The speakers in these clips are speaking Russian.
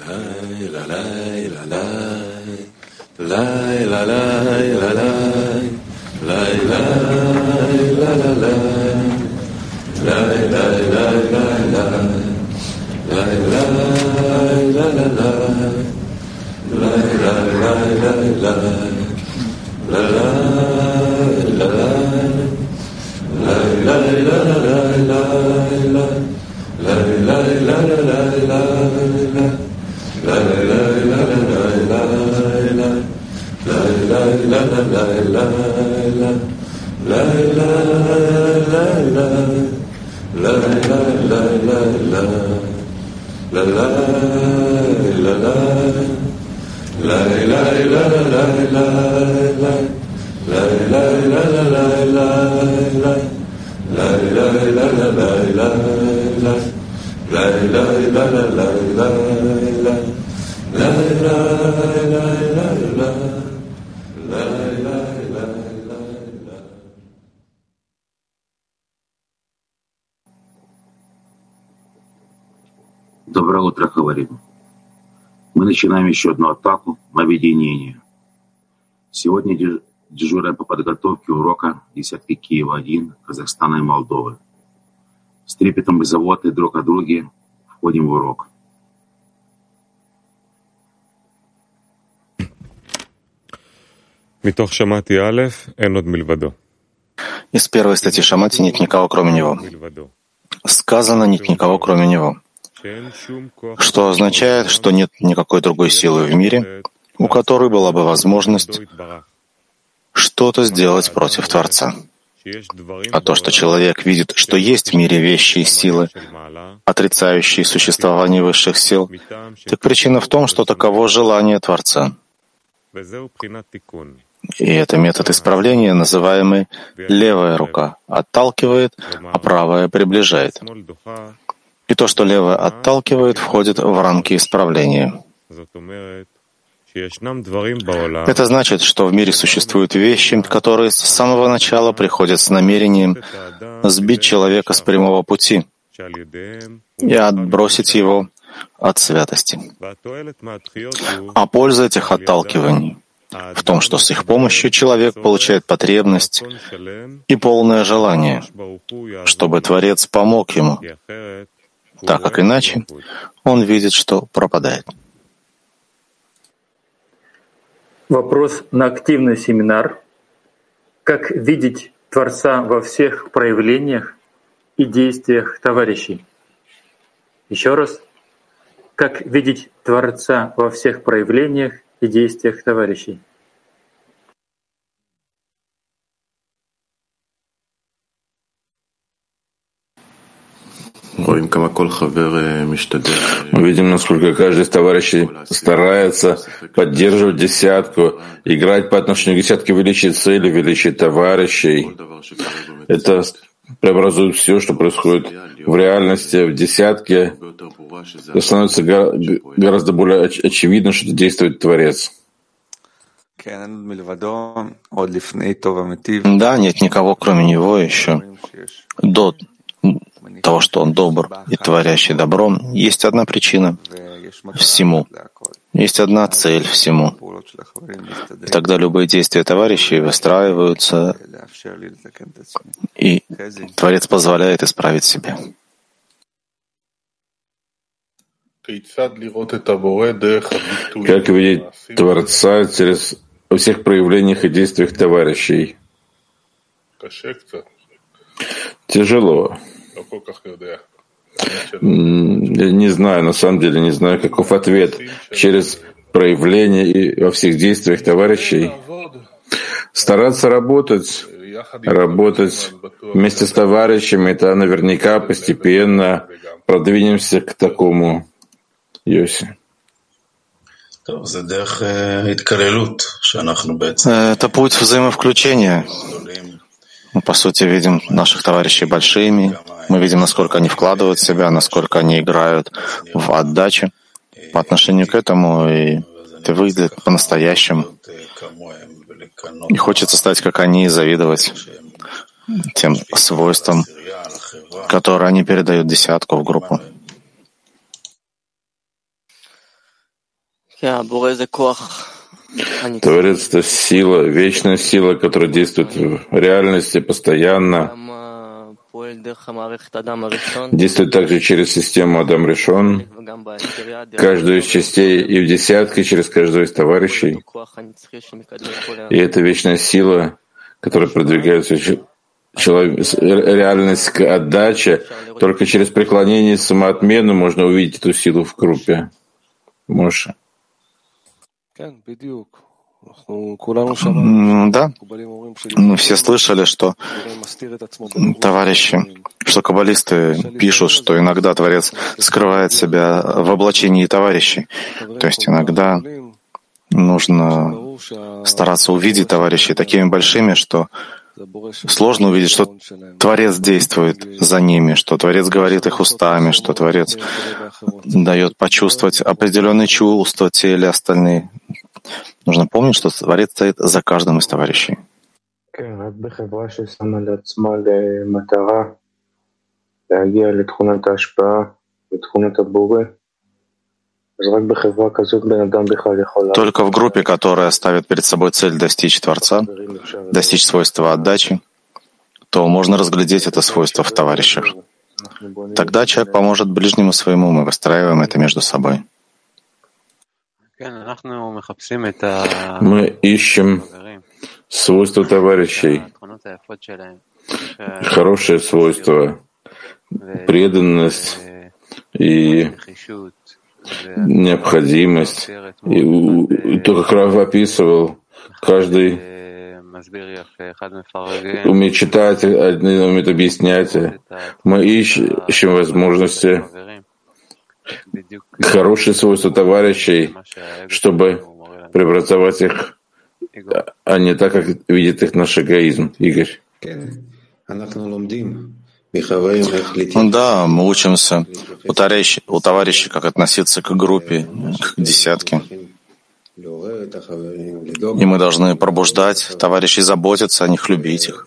Доброе утро, говорим. Мы начинаем еще одну атаку на объединение. Сегодня дежурим по подготовке урока «Десятки Киева-1», Казахстана и Молдовы. С трепетом и заботой друг о друге входим в урок. Из первой статьи Шамати нет никого, кроме него. Сказано «нет никого, кроме него», что означает, что нет никакой другой силы в мире, у которой была бы возможность что-то сделать против Творца. А то, что человек видит, что есть в мире вещи и силы, отрицающие существование высших сил, так причина в том, что таково желание Творца. И это метод исправления, называемый «левая рука» отталкивает, а правая приближает. И то, что левая отталкивает, входит в рамки исправления. Это значит, что в мире существуют вещи, которые с самого начала приходят с намерением сбить человека с прямого пути и отбросить его от святости. А польза этих отталкиваний в том, что с их помощью человек получает потребность и полное желание, чтобы Творец помог ему, так как иначе он видит, что пропадает. Вопрос на активный семинар. Как видеть Творца во всех проявлениях и действиях товарищей? Еще раз. Как видеть Творца во всех проявлениях и действиях товарищей? Мы видим, насколько каждый из товарищей старается поддерживать десятку, играть по отношению к десятке величия цели, величия товарищей. Это преобразует все, что происходит в реальности, в десятке. Это становится гораздо более очевидно, что действует Творец. Да, нет никого, кроме него еще. До того, что он добр и творящий добром, есть одна причина всему, есть одна цель всему. И тогда любые действия товарищей выстраиваются, и Творец позволяет исправить себя. Как видеть Творца во всех проявлениях и действиях товарищей? Тяжело. Я не знаю, на самом деле не знаю, каков ответ. Через проявление и во всех действиях товарищей стараться работать вместе с товарищами, это наверняка постепенно продвинемся к такому, Йоси. Это путь взаимовключения. Мы, по сути, видим наших товарищей большими, мы видим, насколько они вкладывают в себя, насколько они играют в отдачу по отношению к этому, и это выглядит по-настоящему. И хочется стать, как они, и завидовать тем свойствам, которые они передают десятку в группу. Творец — это сила, вечная сила, которая действует в реальности постоянно, действует также через систему Адам Ришон, каждую из частей и в десятке через каждого из товарищей. И это вечная сила, которая продвигается реальность к отдаче. Только через преклонение и самоотмену можно увидеть эту силу в группе. Моше. Да, мы все слышали, что товарищи, что каббалисты пишут, что иногда Творец скрывает себя в облачении товарищей. То есть иногда нужно стараться увидеть товарищей такими большими, что сложно увидеть, что Творец действует за ними, что Творец говорит их устами, что Творец дает почувствовать определенные чувства те или остальные. Нужно помнить, что Творец стоит за каждым из товарищей. Только в группе, которая ставит перед собой цель достичь Творца, достичь свойства отдачи, то можно разглядеть это свойство в товарищах. Тогда человек поможет ближнему своему, мы выстраиваем это между собой. Мы ищем свойства товарищей, хорошие свойства, преданность и необходимость. И то, как Рав описывал, каждый умеет читать, один умеет объяснять. Мы ищем возможности, хорошие свойства товарищей, чтобы преобразовать их, а не так, как видит их наш эгоизм. Игорь. Да, мы учимся у товарищей, как относиться к группе, к десятке. И мы должны пробуждать товарищей, заботиться о них, любить их.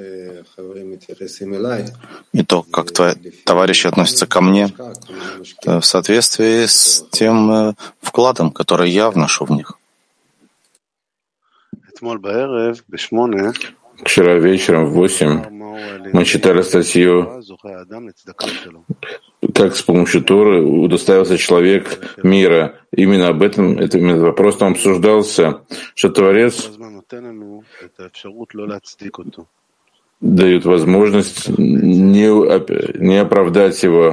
И то, как товарищи относятся ко мне, в соответствии с тем вкладом, который я вношу в них. Вчера вечером в 8 мы читали статью, как с помощью Торы удостоился человек мира. Именно об этом этот вопрос там обсуждался, что Творец дает возможность не оправдать его,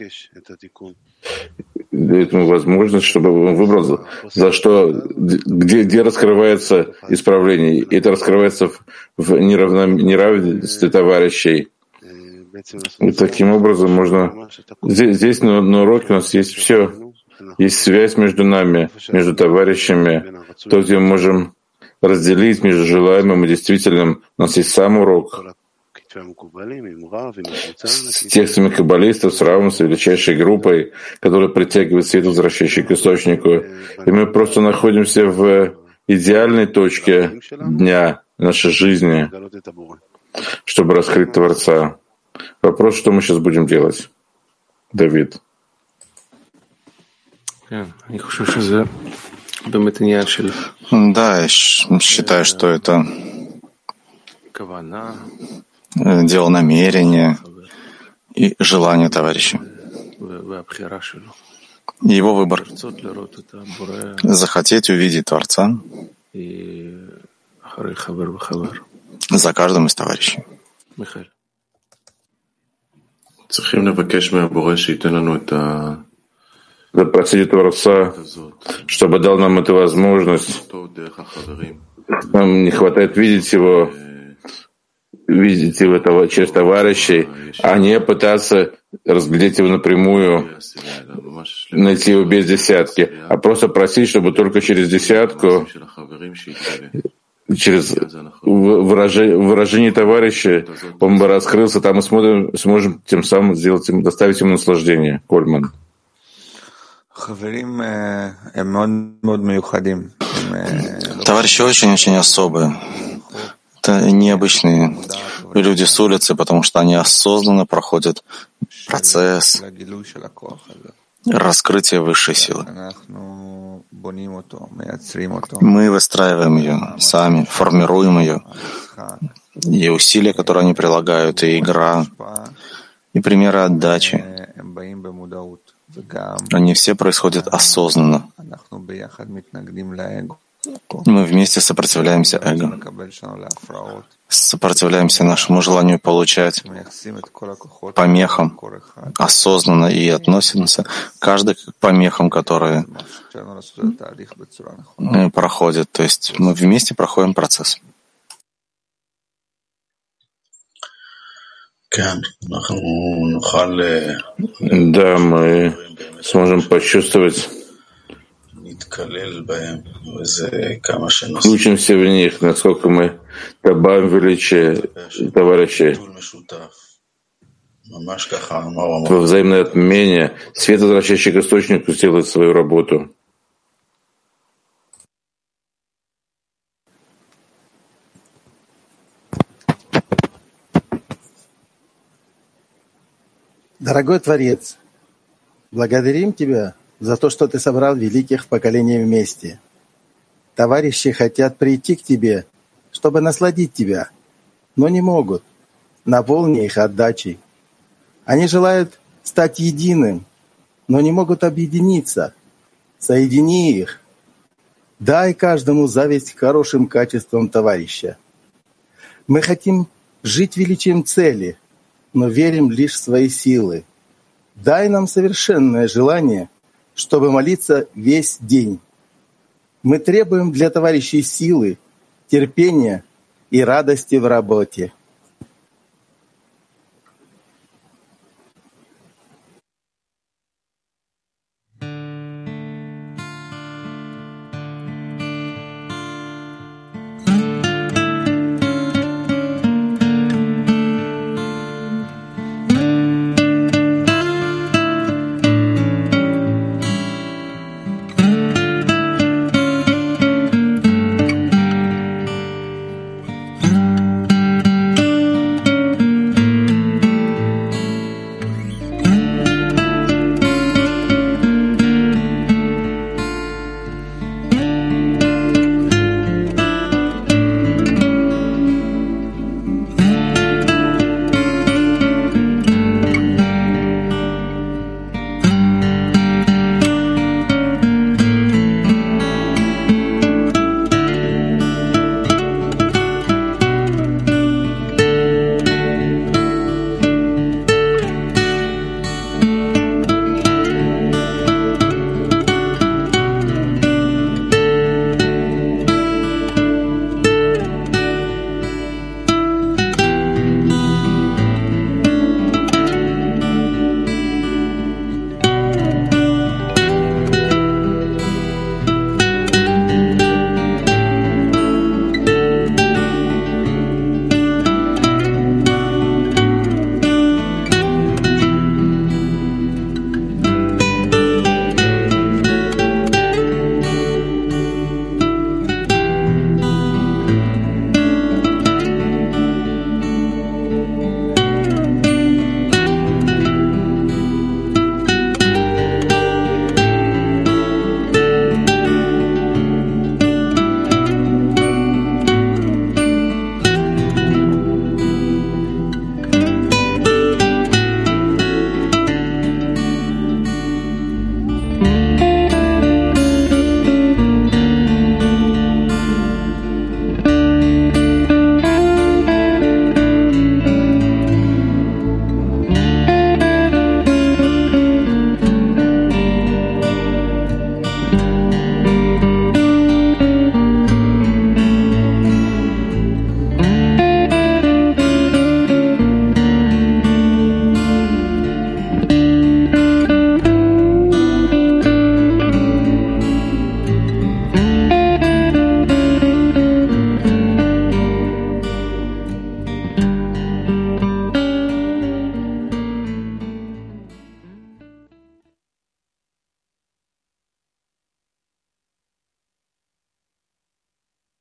дает ему возможность, чтобы он выбрал, за что, где раскрывается исправление. И это раскрывается в неравенстве товарищей. И таким образом можно... Здесь на уроке у нас есть все. Есть связь между нами, между товарищами, то, где мы можем разделить между желаемым и действительным. У нас есть сам урок с текстами каббалистов, с Равом, с величайшей группой, которая притягивает свет, возвращающий к источнику. И мы просто находимся в идеальной точке дня нашей жизни, чтобы раскрыть Творца. Вопрос, что мы сейчас будем делать? Давид. Да, я считаю, что это дело намерения и желания товарища. И его выбор. Захотеть увидеть Творца за каждым из товарищей. Запросить Творца, чтобы дал нам эту возможность. Нам не хватает видеть его через товарищей, а не пытаться разглядеть его напрямую, найти его без десятки, а просто просить, чтобы только через десятку, через выражение товарища, он бы раскрылся, там мы сможем тем самым доставить ему наслаждение. Кольман. Товарищи очень-очень особые. Это необычные люди с улицы, потому что они осознанно проходят процесс раскрытия высшей силы. Мы выстраиваем ее сами, формируем ее. И усилия, которые они прилагают, и игра, и примеры отдачи, они все происходят осознанно. Мы вместе сопротивляемся эго, сопротивляемся нашему желанию получать помехам осознанно и относимся каждый к помехам, которые проходят. То есть мы вместе проходим процесс. Да, мы сможем почувствовать, включимся в них, насколько мы добавим величие товарищей. Во взаимное отмене свет, возвращающий к источнику, сделает свою работу. Дорогой Творец, благодарим Тебя за то, что Ты собрал великих поколений вместе. Товарищи хотят прийти к Тебе, чтобы насладить Тебя, но не могут. Наполни их отдачей. Они желают стать единым, но не могут объединиться. Соедини их. Дай каждому зависть к хорошим качествам товарища. Мы хотим жить величием цели, но верим лишь в свои силы. Дай нам совершенное желание, чтобы молиться весь день. Мы требуем для товарищей силы, терпения и радости в работе.